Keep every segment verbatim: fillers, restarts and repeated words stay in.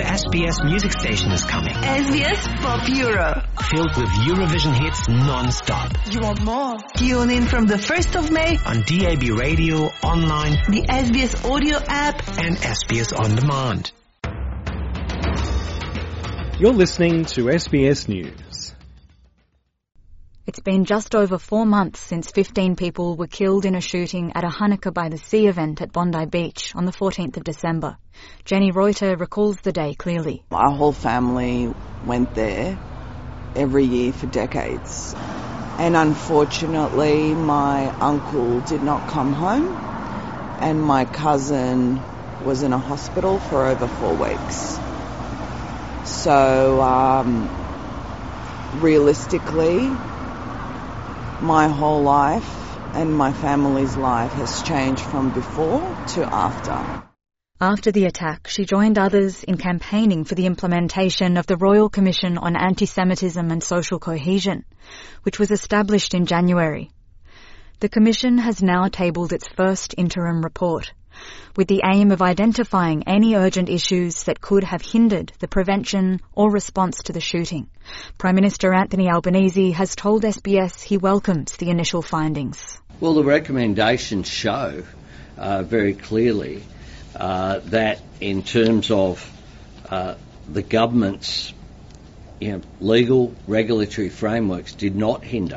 S B S music station is coming. S B S Pop Euro. Filled with Eurovision hits non-stop. You want more? Tune in from the first of May on D A B radio, online, the S B S audio app and S B S On Demand. You're listening to S B S News. It's been just over four months since fifteen people were killed in a shooting at a Hanukkah by the Sea event at Bondi Beach on the fourteenth of December. Jenny Reuter recalls the day clearly. Our whole family went there every year for decades. And unfortunately, my uncle did not come home, and my cousin was in a hospital for over four weeks. So, um, realistically, my whole life and my family's life has changed from before to after. After the attack, she joined others in campaigning for the implementation of the Royal Commission on Anti-Semitism and Social Cohesion, which was established in January. The Commission has now tabled its first interim report, with the aim of identifying any urgent issues that could have hindered the prevention or response to the shooting. Prime Minister Anthony Albanese has told S B S he welcomes the initial findings. Well, the recommendations show uh, very clearly uh, that in terms of uh, the government's you know, legal regulatory frameworks did not hinder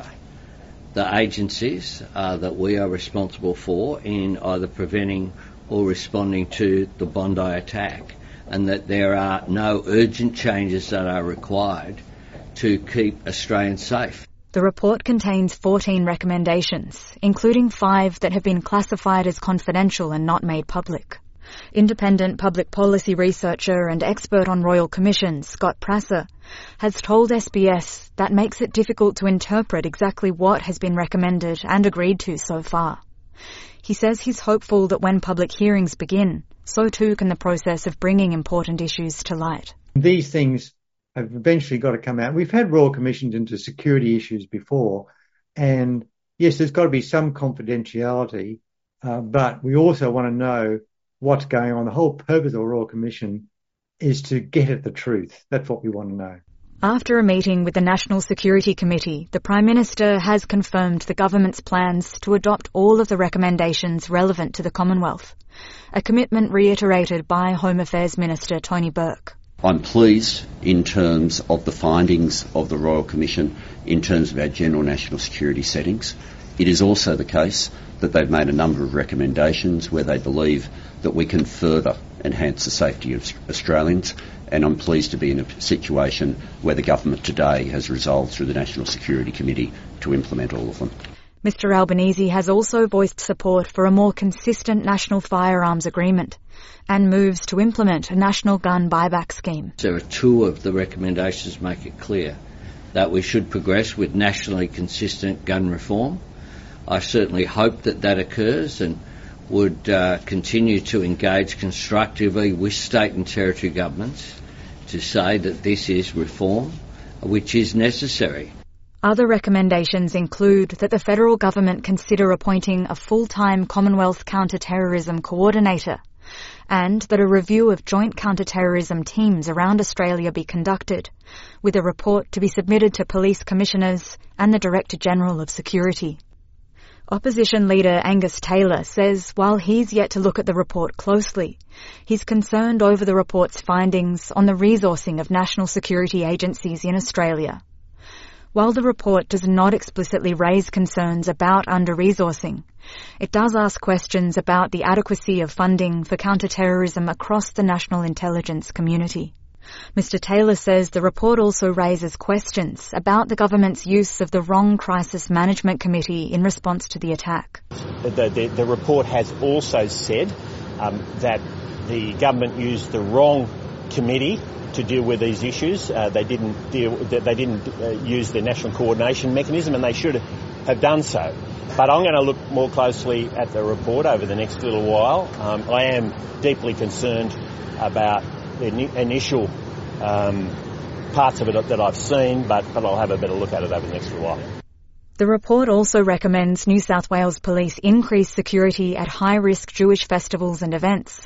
the agencies uh, that we are responsible for in either preventing or responding to the Bondi attack, and that there are no urgent changes that are required to keep Australians safe. The report contains fourteen recommendations, including five that have been classified as confidential and not made public. Independent public policy researcher and expert on Royal Commissions, Scott Prasser, has told S B S that makes it difficult to interpret exactly what has been recommended and agreed to so far. He says he's hopeful that when public hearings begin, so too can the process of bringing important issues to light. These things have eventually got to come out. We've had Royal Commissions into security issues before, and yes, there's got to be some confidentiality, uh, but we also want to know what's going on. The whole purpose of a Royal Commission is to get at the truth. That's what we want to know. After a meeting with the National Security Committee, the Prime Minister has confirmed the government's plans to adopt all of the recommendations relevant to the Commonwealth, a commitment reiterated by Home Affairs Minister Tony Burke. I'm pleased in terms of the findings of the Royal Commission in terms of our general national security settings. It is also the case that they've made a number of recommendations where they believe that we can further enhance the safety of Australians, and I'm pleased to be in a situation where the government today has resolved through the National Security Committee to implement all of them. Mister Albanese has also voiced support for a more consistent national firearms agreement and moves to implement a national gun buyback scheme. There are two of the recommendations make it clear that we should progress with nationally consistent gun reform. I certainly hope that that occurs and would uh, continue to engage constructively with state and territory governments to say that this is reform which is necessary. Other recommendations include that the federal government consider appointing a full-time Commonwealth counter-terrorism coordinator, and that a review of joint counter-terrorism teams around Australia be conducted, with a report to be submitted to police commissioners and the Director-General of Security. Opposition leader Angus Taylor says while he's yet to look at the report closely, he's concerned over the report's findings on the resourcing of national security agencies in Australia. While the report does not explicitly raise concerns about under-resourcing, it does ask questions about the adequacy of funding for counter-terrorism across the national intelligence community. Mister Taylor says the report also raises questions about the government's use of the wrong Crisis Management Committee in response to the attack. The, the, the report has also said um, that the government used the wrong committee to deal with these issues. Uh, they didn't deal. They didn't uh, use the national coordination mechanism, and they should have done so. But I'm going to look more closely at the report over the next little while. Um, I am deeply concerned about the initial um, parts of it that I've seen, but, but I'll have a better look at it over the next little while. The report also recommends New South Wales Police increase security at high-risk Jewish festivals and events,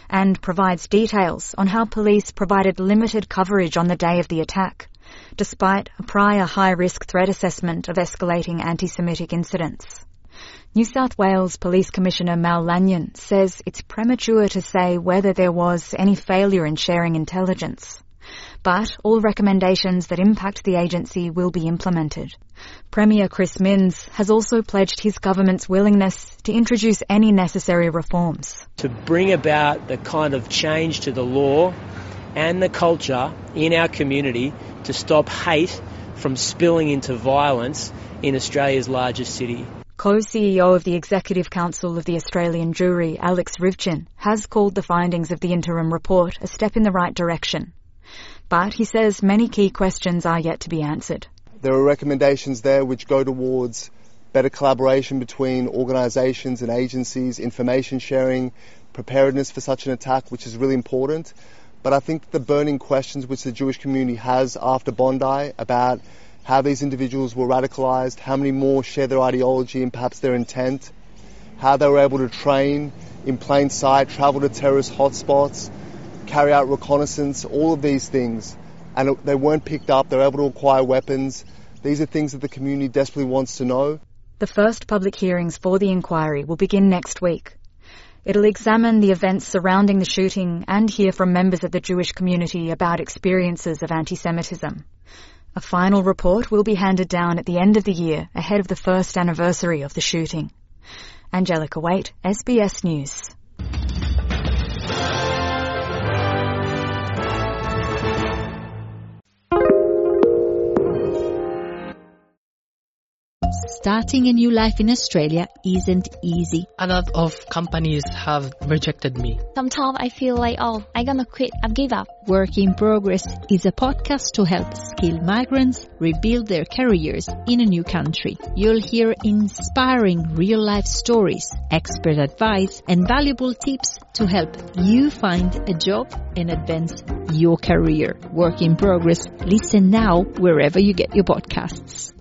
and provides details on how police provided limited coverage on the day of the attack, despite a prior high-risk threat assessment of escalating anti-Semitic incidents. New South Wales Police Commissioner Mal Lanyon says it's premature to say whether there was any failure in sharing intelligence, but all recommendations that impact the agency will be implemented. Premier Chris Minns has also pledged his government's willingness to introduce any necessary reforms. To bring about the kind of change to the law and the culture in our community to stop hate from spilling into violence in Australia's largest city. Co-C E O of the Executive Council of the Australian Jewry, Alex Rivchin, has called the findings of the interim report a step in the right direction. But he says many key questions are yet to be answered. There are recommendations there which go towards better collaboration between organisations and agencies, information sharing, preparedness for such an attack, which is really important. But I think the burning questions which the Jewish community has after Bondi about how these individuals were radicalised, how many more share their ideology and perhaps their intent, how they were able to train in plain sight, travel to terrorist hotspots, carry out reconnaissance, all of these things, and they weren't picked up, they're able to acquire weapons. These are things that the community desperately wants to know. The first public hearings for the inquiry will begin next week. It'll examine the events surrounding the shooting and hear from members of the Jewish community about experiences of anti-Semitism. A final report will be handed down at the end of the year ahead of the first anniversary of the shooting. Angelica Waite, S B S News. Starting a new life in Australia isn't easy. A lot of companies have rejected me. Sometimes I feel like, oh, I'm gonna quit, I've give up. Work in Progress is a podcast to help skilled migrants rebuild their careers in a new country. You'll hear inspiring real-life stories, expert advice, and valuable tips to help you find a job and advance your career. Work in Progress. Listen now wherever you get your podcasts.